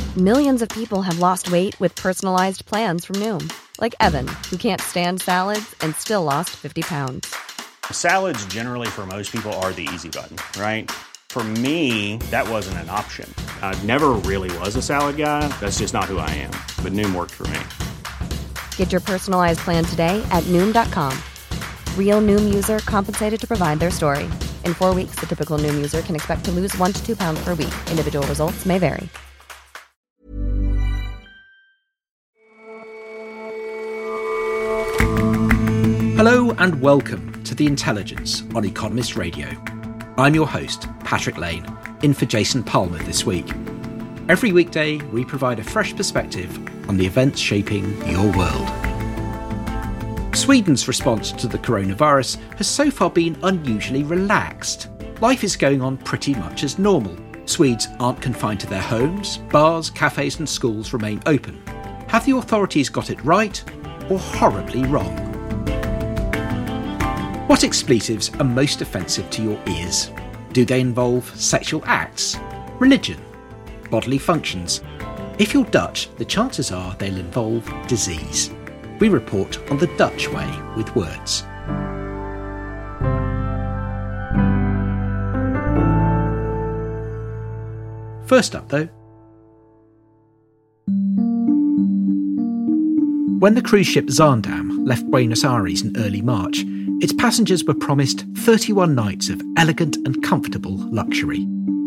Millions of people have lost weight with personalized plans from Noom. Like Evan, who can't stand salads and still lost 50 pounds. Salads generally for most people are the easy button, right? For me, that wasn't an option. I never really was a salad guy. That's just not who I am. But Noom worked for me. Get your personalized plan today at Noom.com. Real Noom user compensated to provide their story. In 4 weeks, the typical Noom user can expect to lose 1 to 2 pounds per week. Individual results may vary. Hello and welcome to The Intelligence on Economist Radio. I'm your host, Patrick Lane, in for Jason Palmer this week. Every weekday, we provide a fresh perspective on the events shaping your world. Sweden's response to the coronavirus has so far been unusually relaxed. Life is going on pretty much as normal. Swedes aren't confined to their homes, bars, cafes and schools remain open. Have the authorities got it right or horribly wrong? What expletives are most offensive to your ears? Do they involve sexual acts, religion, bodily functions? If you're Dutch, the chances are they'll involve disease. We report on the Dutch way with words. First up, though. When the cruise ship Zaandam left Buenos Aires in early March, its passengers were promised 31 nights of elegant and comfortable luxury.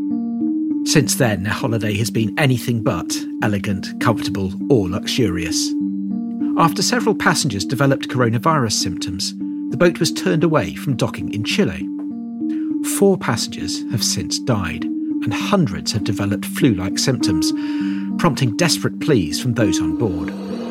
Since then, their holiday has been anything but elegant, comfortable or luxurious. After several passengers developed coronavirus symptoms, the boat was turned away from docking in Chile. 4 passengers have since died, and hundreds have developed flu-like symptoms, prompting desperate pleas from those on board.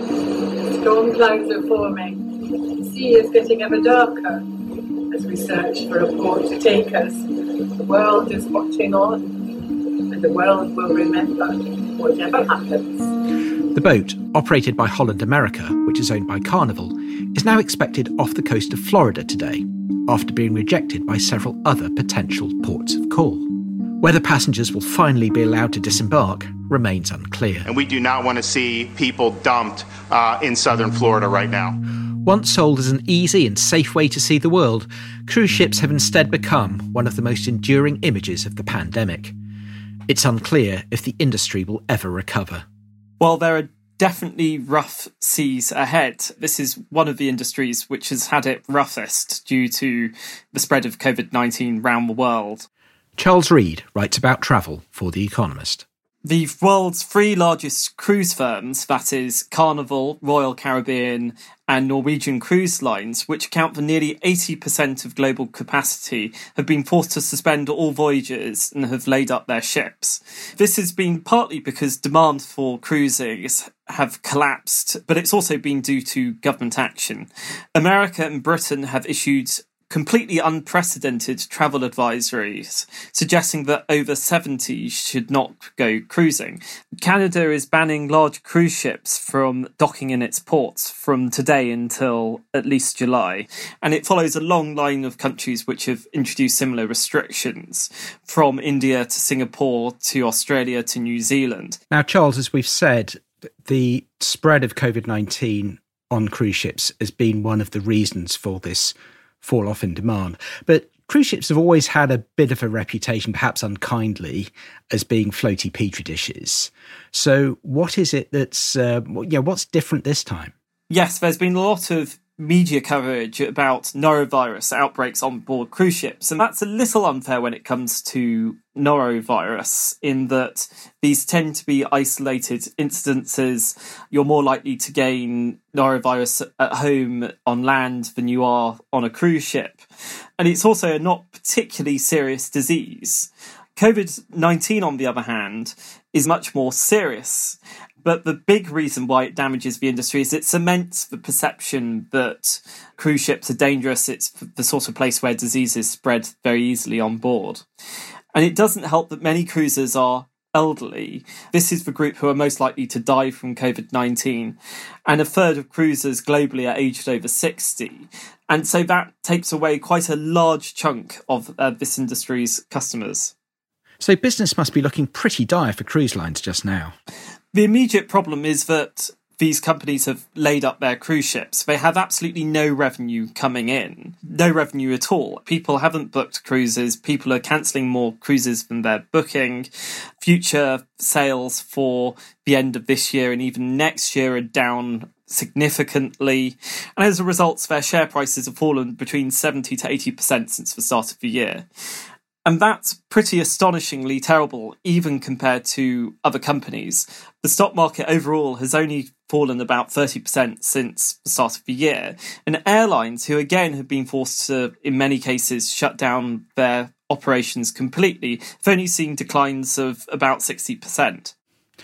Storm clouds are forming. The sea is getting ever darker as we search for a port to take us. The world is watching on, and the world will remember whatever happens. The boat, operated by Holland America, which is owned by Carnival, is now expected off the coast of Florida today, after being rejected by several other potential ports of call. Whether passengers will finally be allowed to disembark remains unclear. And we do not want to see people dumped in southern Florida right now. Once sold as an easy and safe way to see the world, cruise ships have instead become one of the most enduring images of the pandemic. It's unclear if the industry will ever recover. Well, there are definitely rough seas ahead. This is one of the industries which has had it roughest due to the spread of COVID-19 around the world. Charles Reed writes about travel for The Economist. The world's 3 largest cruise firms, that is Carnival, Royal Caribbean and Norwegian Cruise Lines, which account for nearly 80% of global capacity, have been forced to suspend all voyages and have laid up their ships. This has been partly because demand for cruises have collapsed, but it's also been due to government action. America and Britain have issued completely unprecedented travel advisories, suggesting that over 70 should not go cruising. Canada is banning large cruise ships from docking in its ports from today until at least July. And it follows a long line of countries which have introduced similar restrictions, from India to Singapore to Australia to New Zealand. Now, Charles, as we've said, the spread of COVID-19 on cruise ships has been one of the reasons for this fall off in demand. But cruise ships have always had a bit of a reputation, perhaps unkindly, as being floaty petri dishes. So what is it that's, what's different this time? Yes, there's been a lot of media coverage about norovirus outbreaks on board cruise ships, and that's a little unfair when it comes to norovirus, in that these tend to be isolated incidences. You're more likely to gain norovirus at home on land than you are on a cruise ship. And it's also a not particularly serious disease. COVID-19, on the other hand, is much more serious. But the big reason why it damages the industry is it cements the perception that cruise ships are dangerous. It's the sort of place where diseases spread very easily on board. And it doesn't help that many cruisers are elderly. This is the group who are most likely to die from COVID-19. And a third of cruisers globally are aged over 60. And so that takes away quite a large chunk of this industry's customers. So business must be looking pretty dire for cruise lines just now. The immediate problem is that these companies have laid up their cruise ships. They have absolutely no revenue coming in, no revenue at all. People haven't booked cruises. People are cancelling more cruises than they're booking. Future sales for the end of this year and even next year are down significantly. And as a result, their share prices have fallen between 70 to 80% since the start of the year. And that's pretty astonishingly terrible, even compared to other companies. The stock market overall has only fallen about 30% since the start of the year. And airlines, who again have been forced to, in many cases, shut down their operations completely, have only seen declines of about 60%.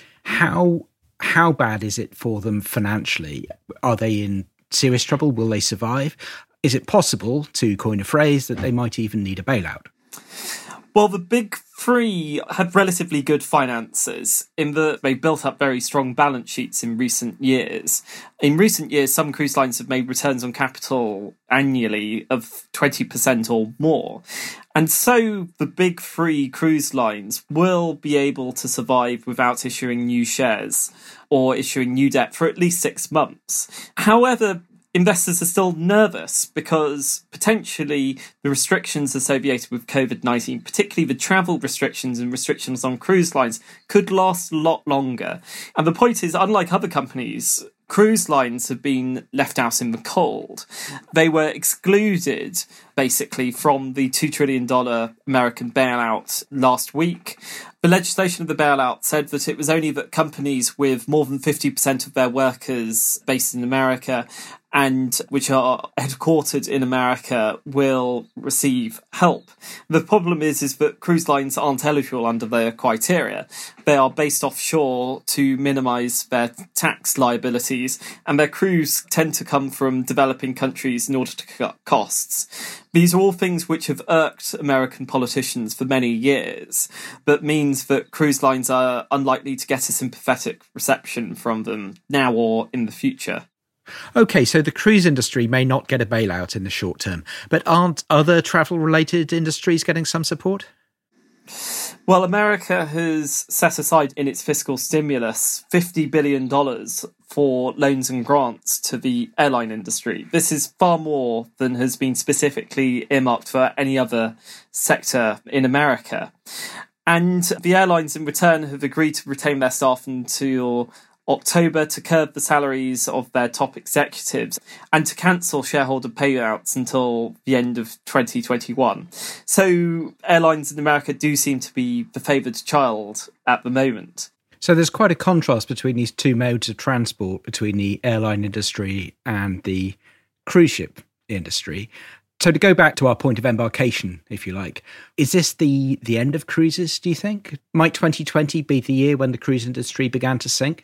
How bad is it for them financially? Are they in serious trouble? Will they survive? Is it possible, to coin a phrase, that they might even need a bailout? Well, the big three have relatively good finances in that they built up very strong balance sheets in recent years. In recent years, some cruise lines have made returns on capital annually of 20% or more. And so the big three cruise lines will be able to survive without issuing new shares or issuing new debt for at least 6 months. However, investors are still nervous because potentially the restrictions associated with COVID-19, particularly the travel restrictions and restrictions on cruise lines, could last a lot longer. And the point is, unlike other companies, cruise lines have been left out in the cold. They were excluded, basically, from the $2 trillion American bailout last week. The legislation of the bailout said that it was only that companies with more than 50% of their workers based in America and which are headquartered in America will receive help. The problem is that cruise lines aren't eligible under their criteria. They are based offshore to minimise their tax liabilities, and their crews tend to come from developing countries in order to cut costs. These are all things which have irked American politicians for many years, but means that cruise lines are unlikely to get a sympathetic reception from them now or in the future. OK, so the cruise industry may not get a bailout in the short term, but aren't other travel-related industries getting some support? Well, America has set aside in its fiscal stimulus $50 billion for loans and grants to the airline industry. This is far more than has been specifically earmarked for any other sector in America. And the airlines in return have agreed to retain their staff until October to curb the salaries of their top executives and to cancel shareholder payouts until the end of 2021. So airlines in America do seem to be the favoured child at the moment. So there's quite a contrast between these two modes of transport, between the airline industry and the cruise ship industry. So to go back to our point of embarkation, if you like, is this the end of cruises, do you think? Might 2020 be the year when the cruise industry began to sink?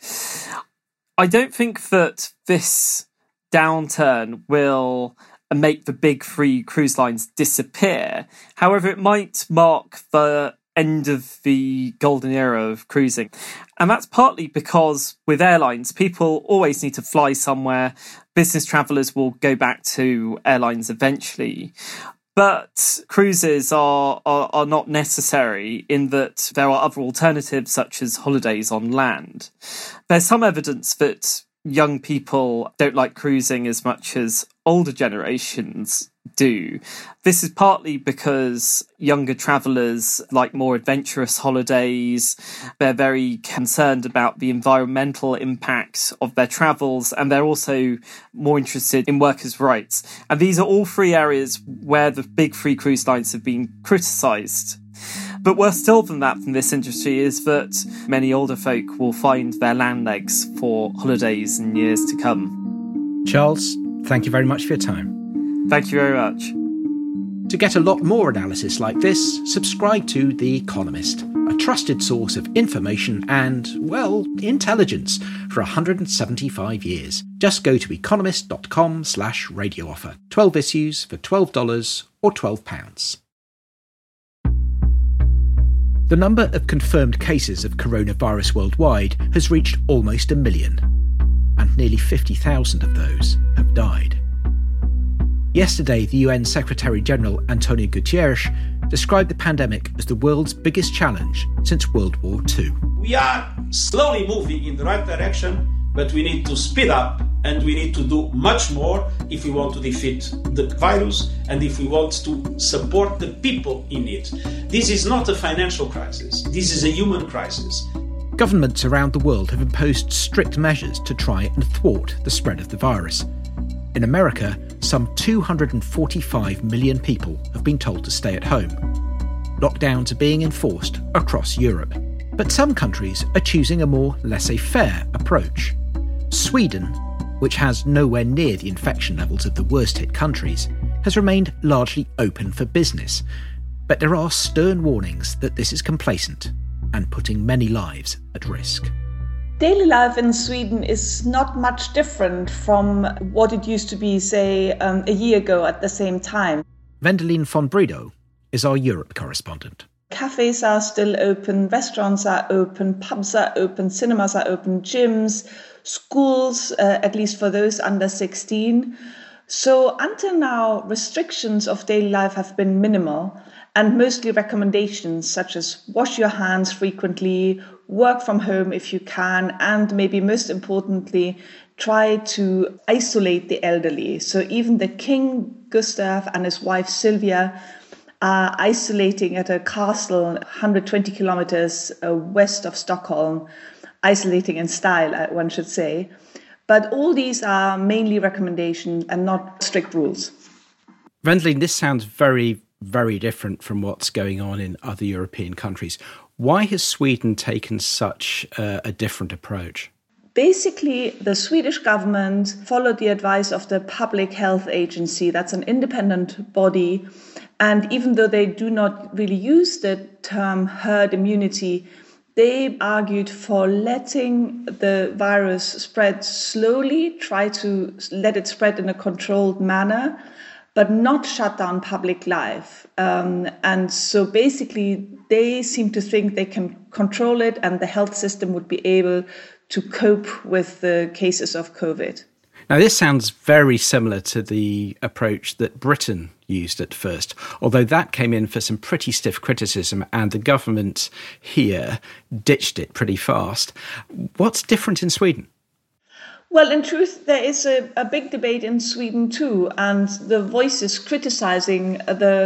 I don't think that this downturn will make the big three cruise lines disappear. However, it might mark the end of the golden era of cruising. And that's partly because with airlines, people always need to fly somewhere. Business travellers will go back to airlines eventually. But cruises are not necessary in that there are other alternatives such as holidays on land. There's some evidence that young people don't like cruising as much as older generations do. This is partly because younger travellers like more adventurous holidays. They're very concerned about the environmental impact of their travels, and they're also more interested in workers' rights. And these are all three areas where the big three cruise lines have been criticised. But worse still than that from this industry is that many older folk will find their land legs for holidays in years to come. Charles, thank you very much for your time. Thank you very much. To get a lot more analysis like this, subscribe to The Economist, a trusted source of information and, well, intelligence for 175 years. Just go to economist.com/radio offer. 12 issues for $12 or £12. The number of confirmed cases of coronavirus worldwide has reached almost 1 million, and nearly 50,000 of those have died. Yesterday, the UN Secretary-General Antonio Guterres described the pandemic as the world's biggest challenge since World War II. We are slowly moving in the right direction, but we need to speed up and we need to do much more if we want to defeat the virus and if we want to support the people in it. This is not a financial crisis. This is a human crisis. Governments around the world have imposed strict measures to try and thwart the spread of the virus. In America, some 245 million people have been told to stay at home. Lockdowns are being enforced across Europe. But some countries are choosing a more laissez-faire approach. Sweden, which has nowhere near the infection levels of the worst-hit countries, has remained largely open for business. But there are stern warnings that this is complacent and putting many lives at risk. Daily life in Sweden is not much different from what it used to be, say, a year ago at the same time. Wendelin von Bredow is our Europe correspondent. Cafes are still open, restaurants are open, pubs are open, cinemas are open, gyms, schools, at least for those under 16. So until now, restrictions of daily life have been minimal and mostly recommendations such as wash your hands frequently, work from home if you can, and maybe most importantly, try to isolate the elderly. So even the King Gustav and his wife Sylvia are isolating at a castle 120 kilometers west of Stockholm, isolating in style, one should say. But all these are mainly recommendations and not strict rules. Wendelin, this sounds very, very different from what's going on in other European countries. Why has Sweden taken such a different approach? Basically, the Swedish government followed the advice of the Public Health Agency. That's an independent body. And even though they do not really use the term herd immunity, they argued for letting the virus spread slowly, try to let it spread in a controlled manner, but not shut down public life. And so basically, they seem to think they can control it and the health system would be able to cope with the cases of COVID. Now, this sounds very similar to the approach that Britain used at first, although that came in for some pretty stiff criticism and the government here ditched it pretty fast. What's different in Sweden? Well, in truth, there is a big debate in Sweden too, and the voices criticizing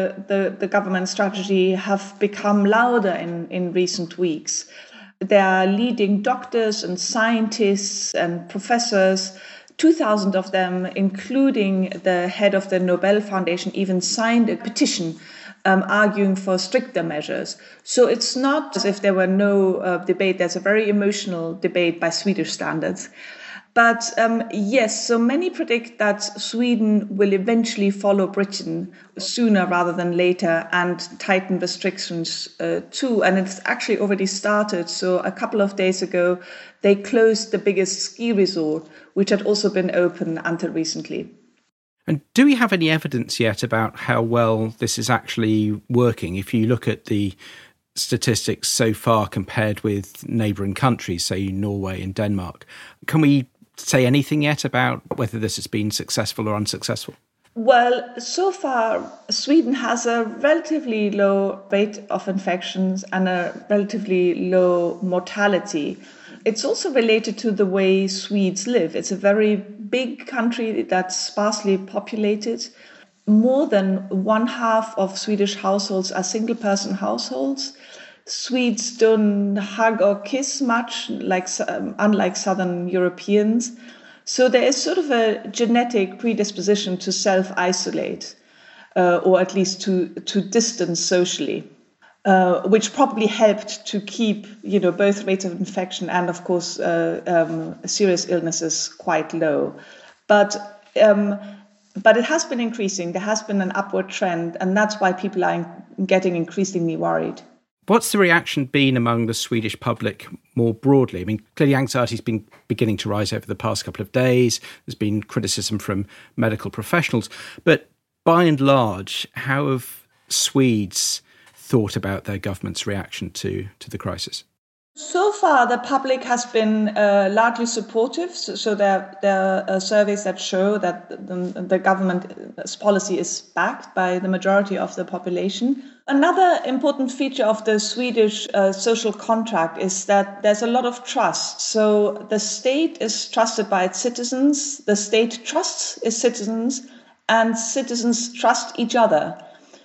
the government strategy have become louder in recent weeks. There are leading doctors and scientists and professors. 2,000 of them, including the head of the Nobel Foundation, even signed a petition arguing for stricter measures. So it's not as if there were no debate. There's a very emotional debate by Swedish standards. But yes, so many predict that Sweden will eventually follow Britain sooner rather than later and tighten restrictions too. And it's actually already started. So a couple of days ago, they closed the biggest ski resort, which had also been open until recently. And do we have any evidence yet about how well this is actually working? If you look at the statistics so far compared with neighbouring countries, say Norway and Denmark, can we say anything yet about whether this has been successful or unsuccessful? Well, so far, Sweden has a relatively low rate of infections and a relatively low mortality. It's also related to the way Swedes live. It's a very big country that's sparsely populated. More than 1/2 of Swedish households are single-person households. Swedes don't hug or kiss much, unlike Southern Europeans. So there is sort of a genetic predisposition to self-isolate, or at least to distance socially, which probably helped to keep, both rates of infection and, of course, serious illnesses quite low. But it has been increasing. There has been an upward trend, and that's why people are getting increasingly worried. What's the reaction been among the Swedish public more broadly? I mean, clearly anxiety's been beginning to rise over the past couple of days. There's been criticism from medical professionals. But by and large, how have Swedes thought about their government's reaction to the crisis? So far, the public has been largely supportive. So there are surveys that show that the government's policy is backed by the majority of the population. Another important feature of the Swedish social contract is that there's a lot of trust. So the state is trusted by its citizens, the state trusts its citizens, and citizens trust each other.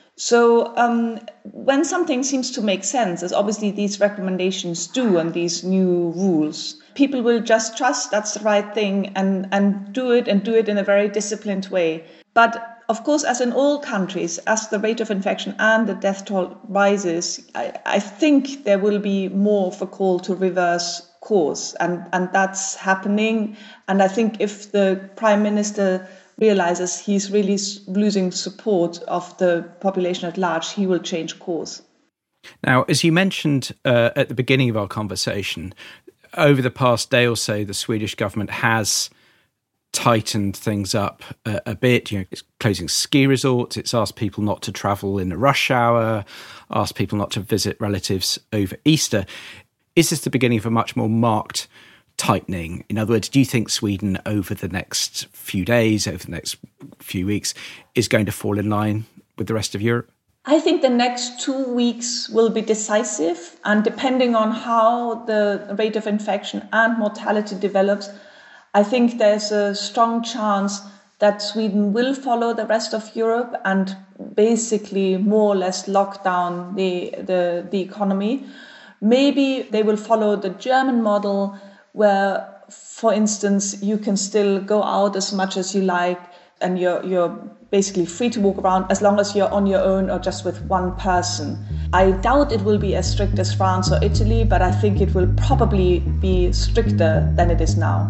So when something seems to make sense, as obviously these recommendations do and these new rules, people will just trust that's the right thing and do it in a very disciplined way. But of course, as in all countries, as the rate of infection and the death toll rises, I think there will be more of a call to reverse course. And that's happening. And I think if the Prime Minister realizes he's really losing support of the population at large, he will change course. Now, as you mentioned at the beginning of our conversation, over the past day or so, the Swedish government has tightened things up a bit. It's closing ski resorts. It's asked people not to travel in a rush hour, asked people not to visit relatives over Easter. Is this the beginning of a much more marked tightening? In other words, do you think Sweden over the next few days, over the next few weeks, is going to fall in line with the rest of Europe? I think the next 2 weeks will be decisive, and depending on how the rate of infection and mortality develops, I think there's a strong chance that Sweden will follow the rest of Europe and basically more or less lock down the economy. Maybe they will follow the German model where, for instance, you can still go out as much as you like and you're basically free to walk around as long as you're on your own or just with one person. I doubt it will be as strict as France or Italy, but I think it will probably be stricter than it is now.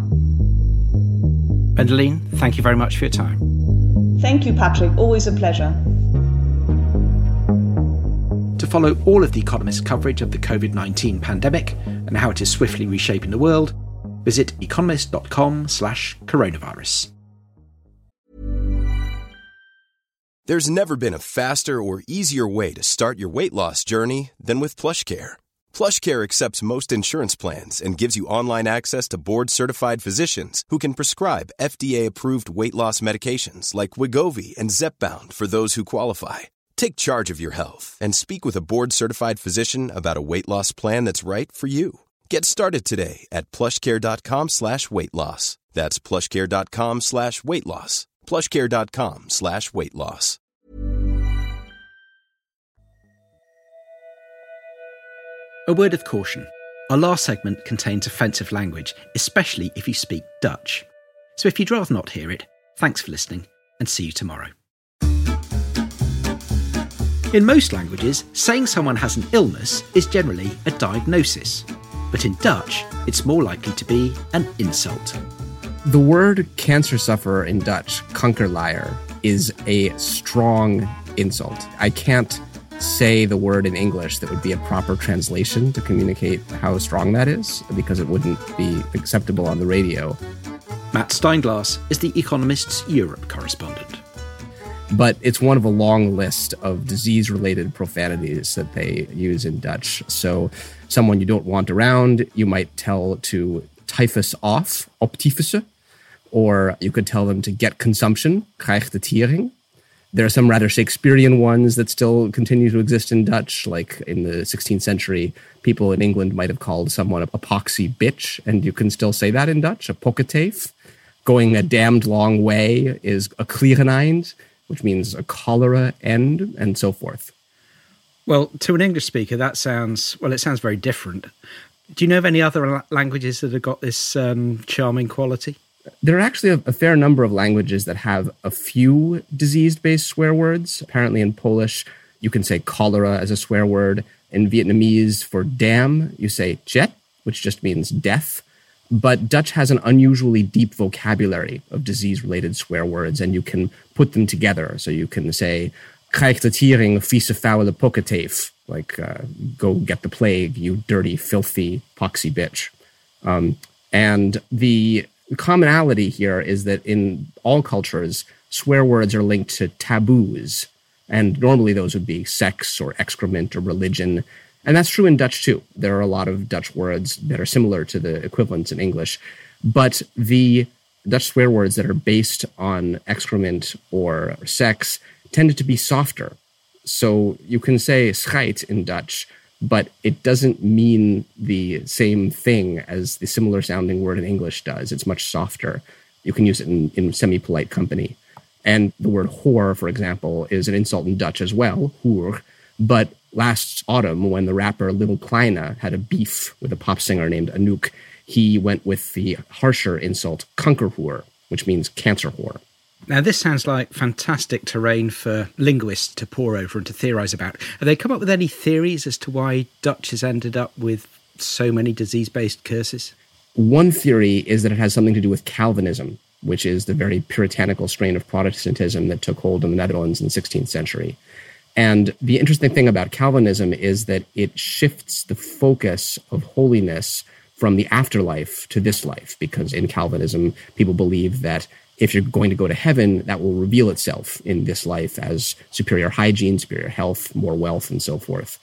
Wendelin, thank you very much for your time. Thank you, Patrick. Always a pleasure. To follow all of The Economist's coverage of the COVID-19 pandemic and how it is swiftly reshaping the world, visit economist.com/coronavirus. There's never been a faster or easier way to start your weight loss journey than with PlushCare. PlushCare accepts most insurance plans and gives you online access to board-certified physicians who can prescribe FDA-approved weight loss medications like Wegovy and Zepbound for those who qualify. Take charge of your health and speak with a board-certified physician about a weight loss plan that's right for you. Get started today at plushcare.com/weight loss. That's plushcare.com/weight loss. plushcare.com/weight loss. A word of caution. Our last segment contains offensive language, especially if you speak Dutch. So if you'd rather not hear it, thanks for listening and see you tomorrow. In most languages, saying someone has an illness is generally a diagnosis. But in Dutch, it's more likely to be an insult. The word cancer sufferer in Dutch, kankerlier, is a strong insult. I can't say the word in English that would be a proper translation to communicate how strong that is, because it wouldn't be acceptable on the radio. Matt Steinglass is The Economist's Europe correspondent. But it's one of a long list of disease-related profanities that they use in Dutch. So someone you don't want around, you might tell to typhus off, optyfussen, or you could tell them to get consumption, krijg de tering. There are some rather Shakespearean ones that still continue to exist in Dutch, like in the 16th century, people in England might have called someone a poxy bitch, and you can still say that in Dutch, a pokketeef. Going a damned long way is a kliereneind, which means a cholera end, and so forth. Well, to an English speaker, it sounds very different. Do you know of any other languages that have got this charming quality? There are actually a fair number of languages that have a few disease-based swear words. Apparently in Polish, you can say cholera as a swear word. In Vietnamese, for damn, you say chết, which just means death. But Dutch has an unusually deep vocabulary of disease-related swear words, and you can put them together. So you can say, krijg de tering, vieze vuile pokketeef, like, go get the plague, you dirty, filthy, poxy bitch. And the commonality here is that in all cultures, swear words are linked to taboos. And normally those would be sex or excrement or religion. And that's true in Dutch too. There are a lot of Dutch words that are similar to the equivalents in English, but the Dutch swear words that are based on excrement or sex tended to be softer. So you can say scheit in Dutch, but it doesn't mean the same thing as the similar sounding word in English does. It's much softer. You can use it in semi-polite company. And the word whore, for example, is an insult in Dutch as well, hoer. But last autumn, when the rapper Lil Kleine had a beef with a pop singer named Anouk, he went with the harsher insult kankerhoer, which means cancer whore. Now, this sounds like fantastic terrain for linguists to pore over and to theorise about. Have they come up with any theories as to why Dutch has ended up with so many disease-based curses? One theory is that it has something to do with Calvinism, which is the very puritanical strain of Protestantism that took hold in the Netherlands in the 16th century. And the interesting thing about Calvinism is that it shifts the focus of holiness from the afterlife to this life, because in Calvinism, people believe that if you're going to go to heaven, that will reveal itself in this life as superior hygiene, superior health, more wealth, and so forth.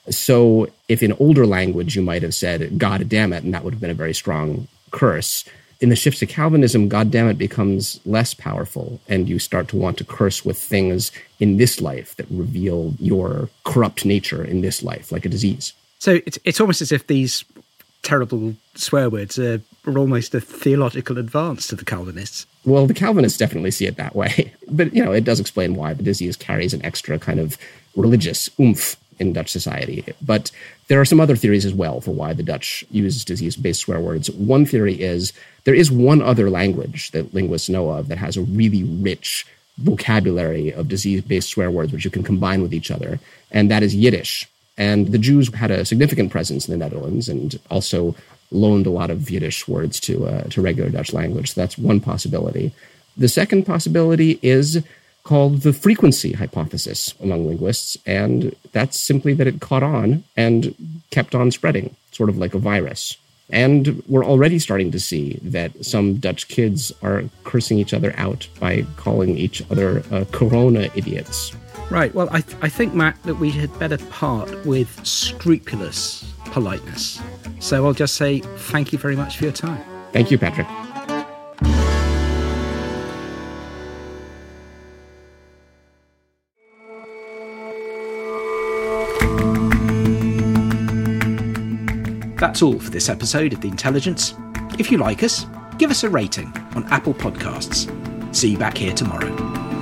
So if in older language you might have said, God damn it, and that would have been a very strong curse, in the shift to Calvinism, God damn it becomes less powerful, and you start to want to curse with things in this life that reveal your corrupt nature in this life, like a disease. So it's almost as if these terrible swear words are almost a theological advance to the Calvinists. Well, the Calvinists definitely see it that way. But, it does explain why the disease carries an extra kind of religious oomph in Dutch society. But there are some other theories as well for why the Dutch use disease-based swear words. One theory is there is one other language that linguists know of that has a really rich vocabulary of disease-based swear words which you can combine with each other, and that is Yiddish. And the Jews had a significant presence in the Netherlands and also loaned a lot of Yiddish words to regular Dutch language. So that's one possibility. The second possibility is called the frequency hypothesis among linguists, and that's simply that it caught on and kept on spreading, sort of like a virus. And we're already starting to see that some Dutch kids are cursing each other out by calling each other corona idiots. Right, well, I think, Matt, that we had better part with scrupulous politeness. So I'll just say thank you very much for your time. Thank you, Patrick. That's all for this episode of The Intelligence. If you like us, give us a rating on Apple Podcasts. See you back here tomorrow.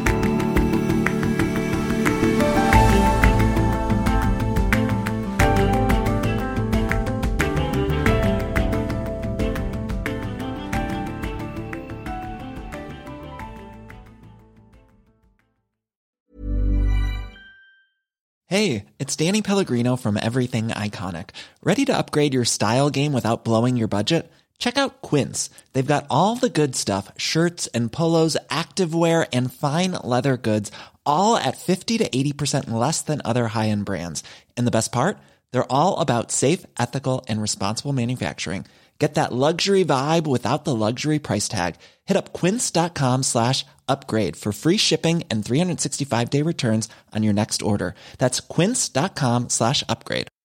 Hey, it's Danny Pellegrino from Everything Iconic. Ready to upgrade your style game without blowing your budget? Check out Quince. They've got all the good stuff, shirts and polos, activewear, and fine leather goods, all at 50 to 80% less than other high-end brands. And the best part? They're all about safe, ethical, and responsible manufacturing. Get that luxury vibe without the luxury price tag. Hit up quince.com/upgrade for free shipping and 365-day returns on your next order. That's quince.com/upgrade.